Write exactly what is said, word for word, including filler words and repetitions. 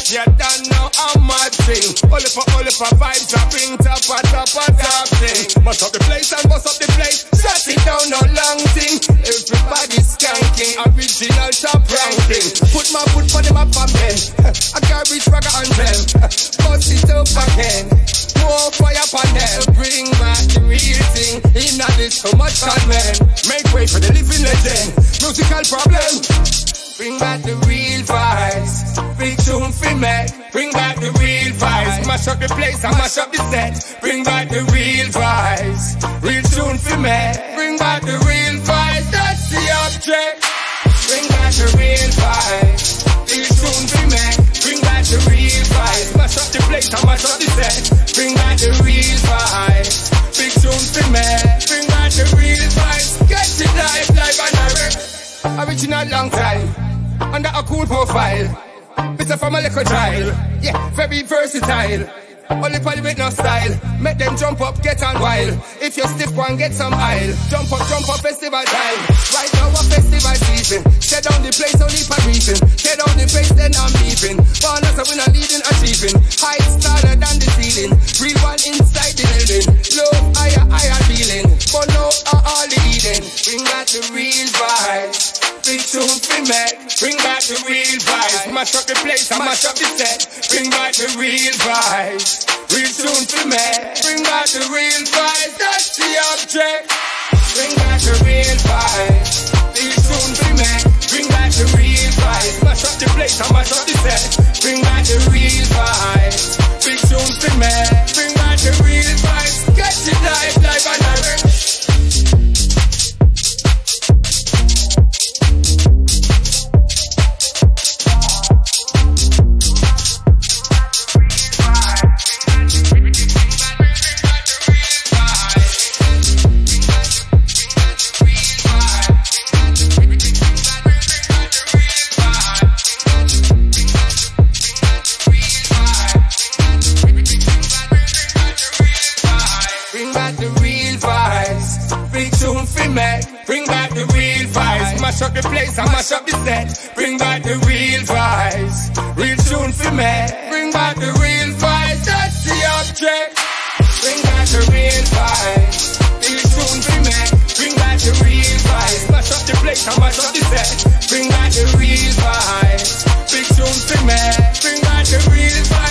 You don't know how much thing. Only for, only for vibes, I bring top, a top, a top thing. Mash up the place and bust up the place. Shut it down, no long thing. Everybody's skanking, original top ranking. Put my foot for them up for men. I can't reach rocker on them. Bust it up again. More fire upon them. Bring back the real thing. In not this so much on men. Make way for the living legend. Musical problem. Bring back the real vibes. Big tune for me. Bring back the real vibes. Mash up the place and mash up the set. Bring back the real vibes. Real tune for me. Bring back the real vibes. That's the object. Bring back the real vibes. Real tune for me. Bring back the real vibes. Mash up the place and mash up the set. Bring back the real vibes. Big tune for me. Bring back the real vibes. Get it live, live and direct. Original long time. Under a cool profile. Bitter from a little child. Yeah, very versatile. Only party with no style. Make them jump up, get on wild. If you're stiff, go and get some aisle. Jump up, jump up, festival time. Right now a festival season. Tear down the place, only for reason. Tear down the place, then I'm leaving. Born as a winner, leading, achieving. Heights taller than the ceiling. Real one inside the building. Love, higher, higher feeling. But no, are all leading. Bring back the real vibes. Big tune for me. Bring back the real vibes. Mash up the place and mash up the set. Bring back the real vibes. Real tune for me. Bring back the real vibes. That's the object. Bring back the real vibes. Real tune for me. Bring back the real vibes. Mash up the place and mash up the set. Bring back the real vibes. Big tune for me. Bring back the real vibes. Get it live, live and direct. Bring back the real vibes. Mash up the place and mash up the set. Bring back the real vibes. Real tune for me. Bring back the real vibes. That's the object. Bring back the real vibes. Real tune for me. Bring back the real vibes. Mash up the place and mash up the set. Bring back the real vibes. Big tune for me. Bring back the real vibes.